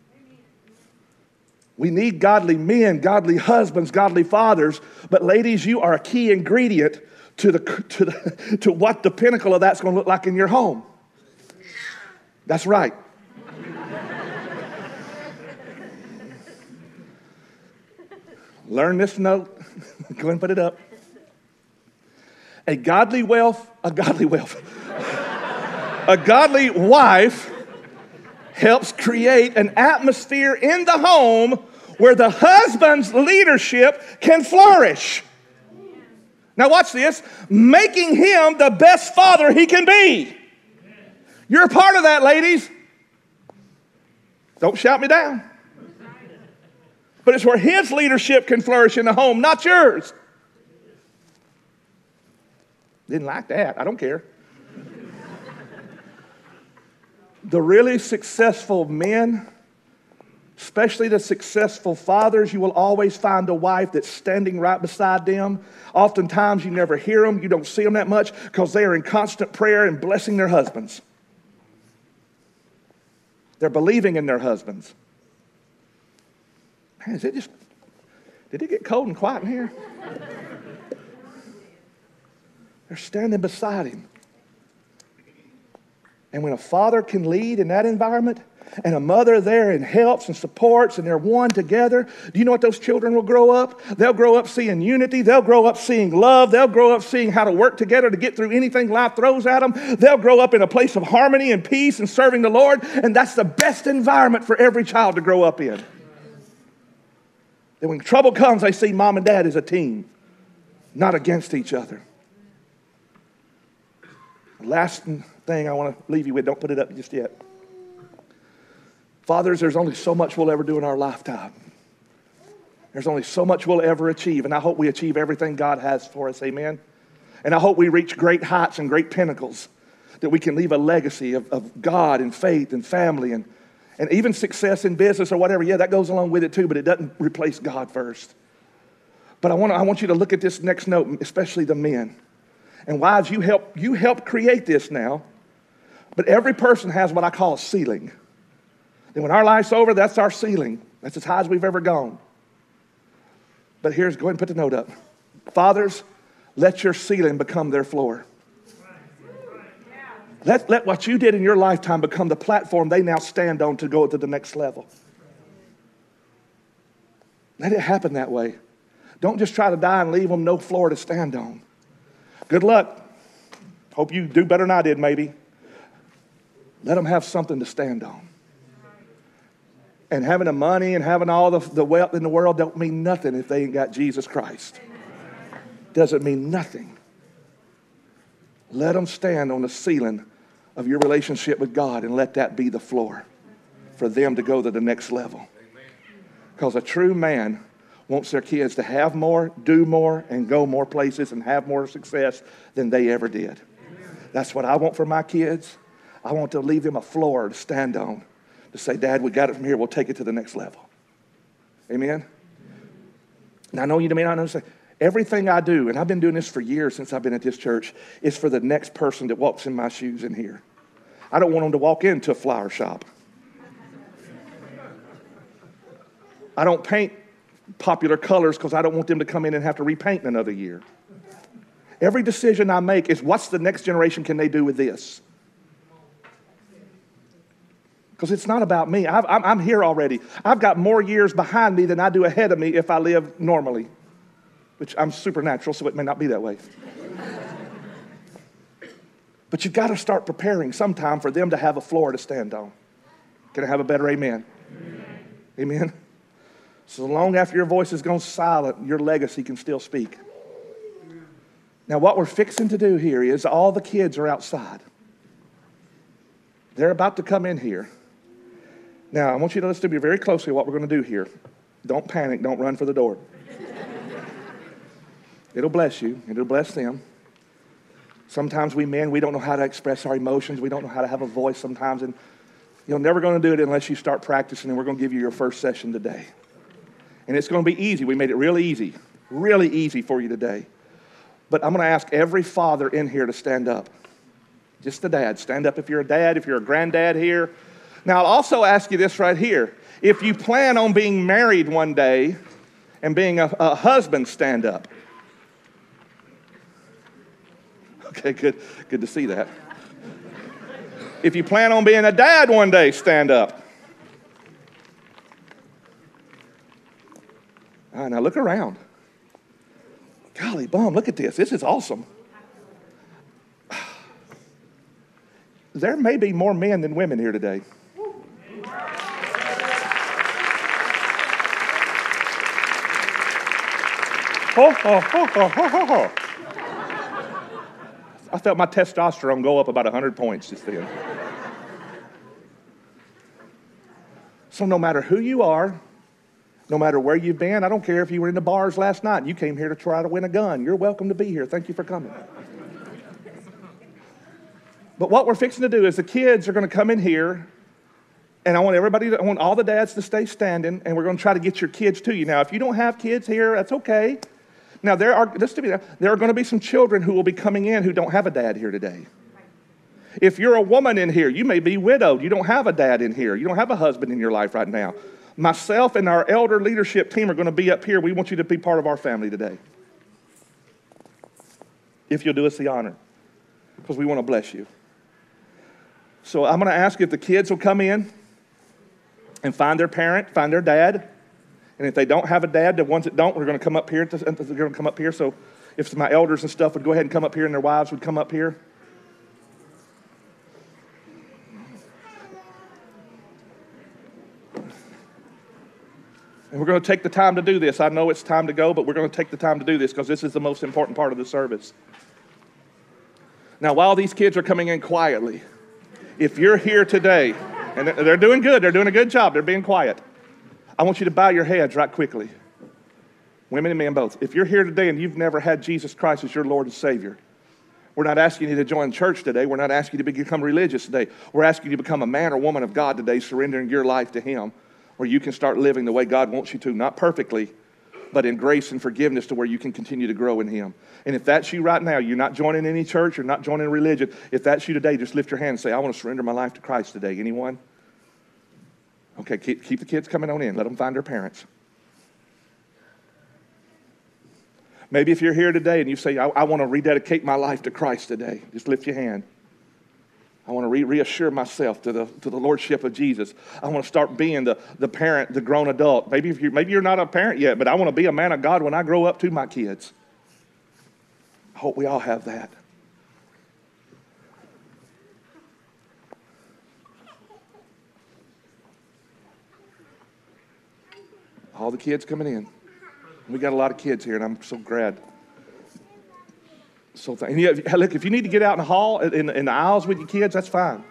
We need godly men, godly husbands, godly fathers. But ladies, you are a key ingredient to what the pinnacle of that's going to look like in your home. That's right. Learn this note. Go ahead and put it up. A godly wife helps create an atmosphere in the home where the husband's leadership can flourish. Now watch this. Making him the best father he can be. You're a part of that, ladies. Don't shout me down. But it's where his leadership can flourish in the home, not yours. Didn't like that. I don't care. The really successful men, especially the successful fathers, you will always find a wife that's standing right beside them. Oftentimes you never hear them, you don't see them that much because they are in constant prayer and blessing their husbands. They're believing in their husbands. Man, did it get cold and quiet in here? They're standing beside him. And when a father can lead in that environment, and a mother there and helps and supports, and they're one together, do you know what those children will grow up? They'll grow up seeing unity. They'll grow up seeing love. They'll grow up seeing how to work together to get through anything life throws at them. They'll grow up in a place of harmony and peace and serving the Lord, and that's the best environment for every child to grow up in. Then when trouble comes, they see mom and dad as a team, not against each other. Last thing I want to leave you with, don't put it up just yet. Fathers, there's only so much we'll ever do in our lifetime. There's only so much we'll ever achieve, and I hope we achieve everything God has for us, amen? And I hope we reach great heights and great pinnacles, that we can leave a legacy of God and faith and family and even success in business or whatever. Yeah, that goes along with it too, but it doesn't replace God first. But I want you to look at this next note, especially the men. And wives, you help create this now. But every person has what I call a ceiling. And when our life's over, that's our ceiling. That's as high as we've ever gone. But go ahead and put the note up. Fathers, let your ceiling become their floor. Let what you did in your lifetime become the platform they now stand on to go to the next level. Let it happen that way. Don't just try to die and leave them no floor to stand on. Good luck. Hope you do better than I did, maybe. Let them have something to stand on. And having the money and having all the wealth in the world don't mean nothing if they ain't got Jesus Christ. Doesn't mean nothing. Let them stand on the ceiling of your relationship with God and let that be the floor for them to go to the next level. Because a true man wants their kids to have more, do more, and go more places and have more success than they ever did. That's what I want for my kids. I want to leave them a floor to stand on, to say, Dad, we got it from here. We'll take it to the next level. Amen? Now, I know you may not understand. Everything I do, and I've been doing this for years since I've been at this church, is for the next person that walks in my shoes in here. I don't want them to walk into a flower shop. I don't paint popular colors because I don't want them to come in and have to repaint in another year. Every decision I make is what's the next generation can they do with this? Because it's not about me. I'm here already. I've got more years behind me than I do ahead of me if I live normally, which I'm supernatural, so it may not be that way. But you've got to start preparing sometime for them to have a floor to stand on. Can I have a better amen? Amen? So long after your voice has gone silent, your legacy can still speak. Now, what we're fixing to do here is all the kids are outside. They're about to come in here. Now, I want you to listen to me very closely what we're going to do here. Don't panic. Don't run for the door. It'll bless you. It'll bless them. Sometimes we men, we don't know how to express our emotions. We don't know how to have a voice sometimes. And you're never going to do it unless you start practicing. And we're going to give you your first session today. And it's going to be easy. We made it really easy for you today. But I'm going to ask every father in here to stand up. Just the dad. Stand up if you're a dad, if you're a granddad here. Now, I'll also ask you this right here. If you plan on being married one day and being a husband, stand up. Okay, good to see that. If you plan on being a dad one day, stand up. All right, now look around. Golly bum, look at this. This is awesome. There may be more men than women here today. Ho, ho, ho, ho, ho, ho, ho. I felt my testosterone go up about 100 points just then. So no matter who you are, no matter where you've been, I don't care if you were in the bars last night and you came here to try to win a gun. You're welcome to be here. Thank you for coming. But what we're fixing to do is the kids are going to come in here, and I want all the dads to stay standing, and we're going to try to get your kids to you. Now, if you don't have kids here, that's okay. Now, there are going to be some children who will be coming in who don't have a dad here today. If you're a woman in here, you may be widowed. You don't have a dad in here. You don't have a husband in your life right now. Myself and our elder leadership team are going to be up here. We want you to be part of our family today. If you'll do us the honor, because we want to bless you. So I'm going to ask if the kids will come in and find their parent, find their dad. And if they don't have a dad, the ones that don't, we're going to come up here. They're going to come up here. So if my elders and stuff would go ahead and come up here, and their wives would come up here. And we're going to take the time to do this. I know it's time to go, but we're going to take the time to do this because this is the most important part of the service. Now, while these kids are coming in quietly, if you're here today, and they're doing good, they're doing a good job, they're being quiet, I want you to bow your heads right quickly. Women and men both. If you're here today and you've never had Jesus Christ as your Lord and Savior, we're not asking you to join church today. We're not asking you to become religious today. We're asking you to become a man or woman of God today, surrendering your life to Him, where you can start living the way God wants you to, not perfectly, but in grace and forgiveness to where you can continue to grow in Him. And if that's you right now, you're not joining any church, you're not joining religion, if that's you today, just lift your hand and say, I want to surrender my life to Christ today. Anyone? Okay, keep the kids coming on in. Let them find their parents. Maybe if you're here today and you say, I want to rededicate my life to Christ today, just lift your hand. I want to reassure myself to the lordship of Jesus. I want to start being the parent, the grown adult. Maybe you're not a parent yet, but I want to be a man of God when I grow up to my kids. I hope we all have that. All the kids coming in. We got a lot of kids here, and I'm so glad. Look, if you need to get out in the hall, in the aisles with your kids, that's fine.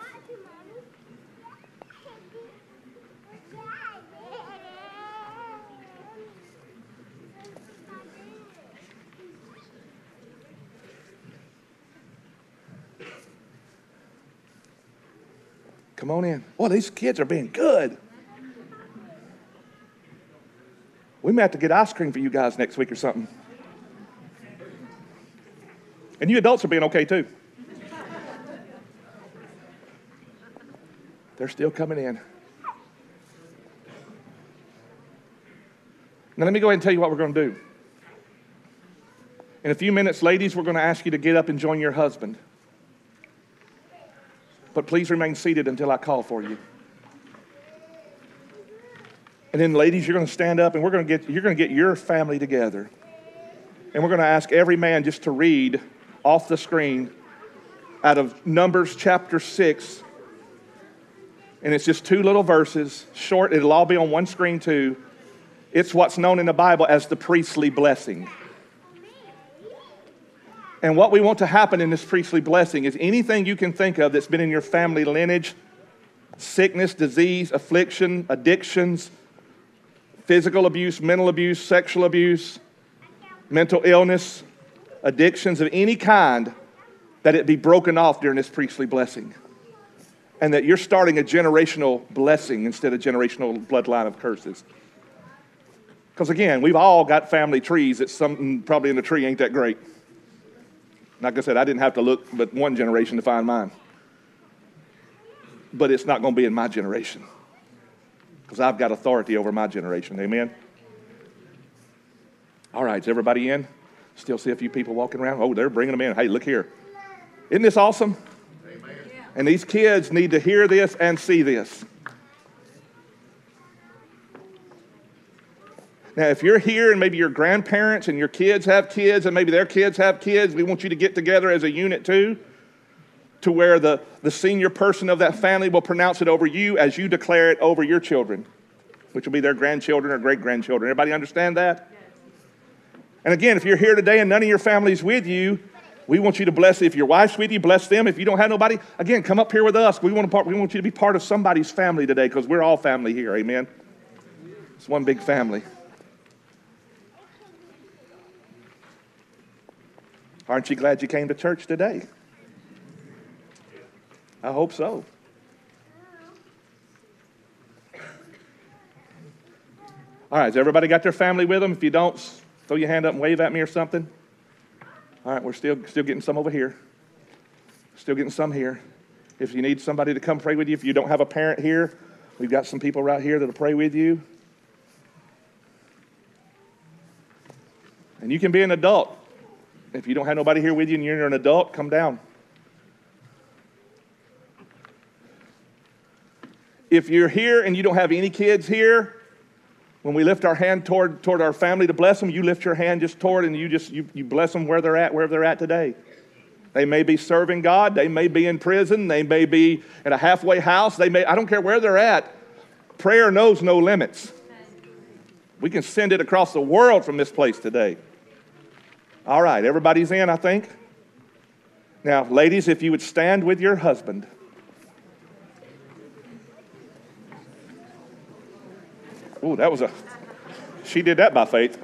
Come on in. Boy, these kids are being good. We may have to get ice cream for you guys next week or something. And you adults are being okay too. They're still coming in. Now let me go ahead and tell you what we're going to do. In a few minutes, ladies, we're going to ask you to get up and join your husband. But please remain seated until I call for you. And then, ladies, you're going to stand up and you're going to get your family together. And we're going to ask every man just to read off the screen out of Numbers chapter 6. And it's just 2 little verses, short. It'll all be on one screen too. It's what's known in the Bible as the priestly blessing. And what we want to happen in this priestly blessing is anything you can think of that's been in your family lineage, sickness, disease, affliction, addictions, physical abuse, mental abuse, sexual abuse, mental illness, addictions of any kind, that it be broken off during this priestly blessing. And that you're starting a generational blessing instead of generational bloodline of curses. Because again, we've all got family trees that something probably in the tree ain't that great. Like I said, I didn't have to look but one generation to find mine. But it's not going to be in my generation. Because I've got authority over my generation. Amen? All right, is everybody in? Still see a few people walking around? Oh, they're bringing them in. Hey, look here. Isn't this awesome? Amen. And these kids need to hear this and see this. Now, if you're here and maybe your grandparents and your kids have kids and maybe their kids have kids, we want you to get together as a unit too, to where the senior person of that family will pronounce it over you as you declare it over your children, which will be their grandchildren or great-grandchildren. Everybody understand that? Yes. And again, if you're here today and none of your family's with you, we want you to bless. If your wife's with you, bless them. If you don't have nobody, again, come up here with us. We want you to be part of somebody's family today because we're all family here. Amen? It's one big family. Aren't you glad you came to church today? I hope so. All right, has everybody got their family with them? If you don't, throw your hand up and wave at me or something. All right, we're still getting some over here. Still getting some here. If you need somebody to come pray with you, if you don't have a parent here, we've got some people right here that'll pray with you. And you can be an adult. If you don't have nobody here with you and you're an adult, come down. If you're here and you don't have any kids here, when we lift our hand toward our family to bless them, you lift your hand just toward and you bless them wherever they're at today. They may be serving God. They may be in prison. They may be in a halfway house. I don't care where they're at. Prayer knows no limits. We can send it across the world from this place today. All right, everybody's in, I think. Now, ladies, if you would stand with your husband. Oh, she did that by faith.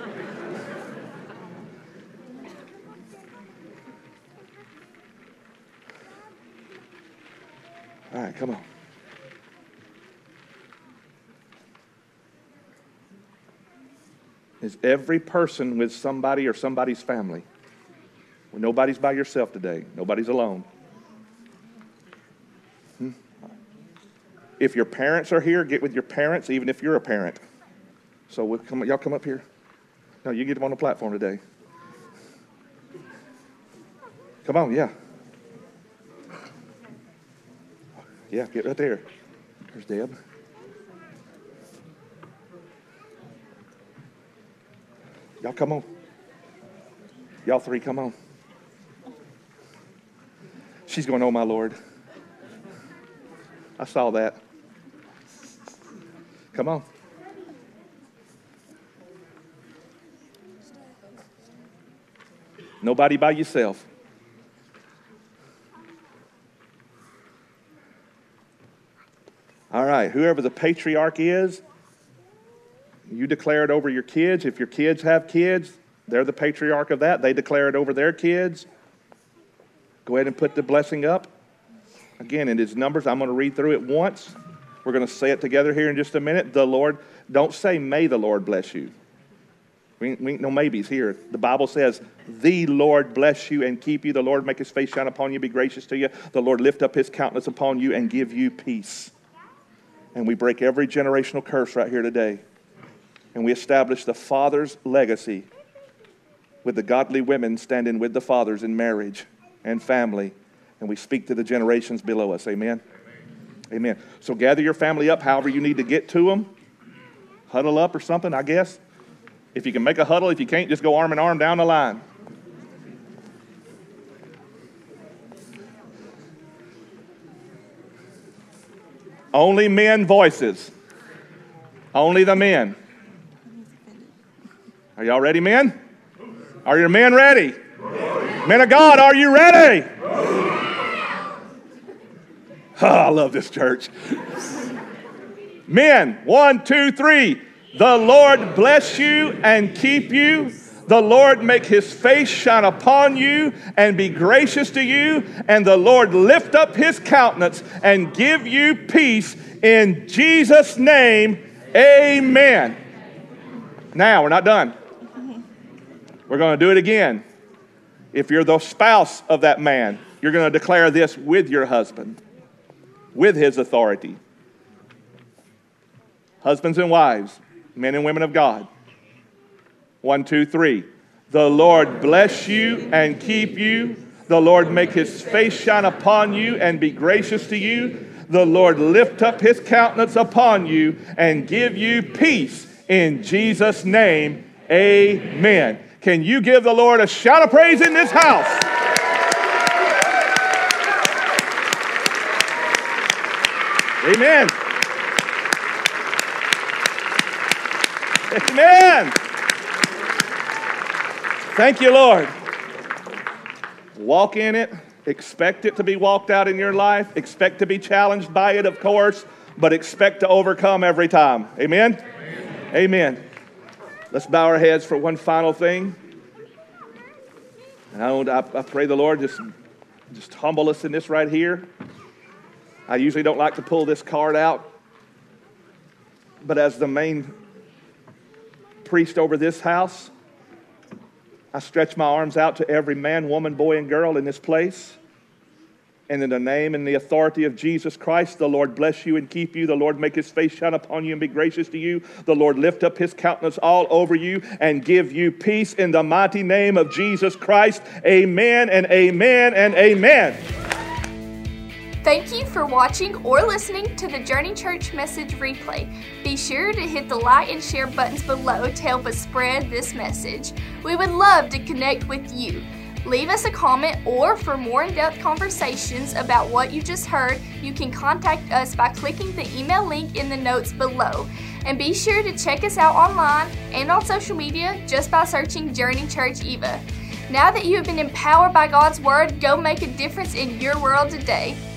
All right, come on. Is every person with somebody or somebody's family? Well, nobody's by yourself today. Nobody's alone. If your parents are here, get with your parents, even if you're a parent. So y'all come up here. No, you get them on the platform today. Come on, yeah. Yeah, get right there. There's Deb. Y'all come on. Y'all three, come on. She's going, oh, my Lord. I saw that. Come on. Nobody by yourself. All right, whoever the patriarch is, you declare it over your kids. If your kids have kids, they're the patriarch of that. They declare it over their kids. Go ahead and put the blessing up. Again, in his numbers, I'm going to read through it once. We're going to say it together here in just a minute. The Lord, don't say, may the Lord bless you. We ain't no maybes here. The Bible says, the Lord bless you and keep you. The Lord make his face shine upon you, be gracious to you. The Lord lift up his countenance upon you and give you peace. And we break every generational curse right here today. And we establish the father's legacy with the godly women standing with the fathers in marriage and family. And we speak to the generations below us. Amen? Amen. So gather your family up however you need to get to them. Huddle up or something, I guess. If you can make a huddle, if you can't, just go arm in arm down the line. Only men voices. Only the men. Are y'all ready, men? Are your men ready? Men of God, are you ready? Oh, I love this church. Men, 1, 2, 3. The Lord bless you and keep you. The Lord make his face shine upon you and be gracious to you. And the Lord lift up his countenance and give you peace in Jesus' name. Amen. Now, we're not done. We're going to do it again. If you're the spouse of that man, you're going to declare this with your husband, with his authority. Husbands and wives, men and women of God. 1, 2, 3. The Lord bless you and keep you. The Lord make his face shine upon you and be gracious to you. The Lord lift up his countenance upon you and give you peace in Jesus' name. Amen. Can you give the Lord a shout of praise in this house? Amen. Amen. Thank you, Lord. Walk in it. Expect it to be walked out in your life. Expect to be challenged by it, of course, but expect to overcome every time. Amen? Amen. Amen. Let's bow our heads for one final thing. And I pray the Lord just humble us in this right here. I usually don't like to pull this card out, but as the main priest over this house, I stretch my arms out to every man, woman, boy, and girl in this place. And in the name and the authority of Jesus Christ, the Lord bless you and keep you. The Lord make his face shine upon you and be gracious to you. The Lord lift up his countenance all over you and give you peace in the mighty name of Jesus Christ. Amen and amen and amen.
Thank you for watching or listening to the Journey Church message replay. Be sure to hit the like and share buttons below to help us spread this message. We would love to connect with you. Leave us a comment, or for more in-depth conversations about what you just heard, you can contact us by clicking the email link in the notes below. And be sure to check us out online and on social media just by searching Journey Church Eva. Now that you have been empowered by God's Word, go make a difference in your world today.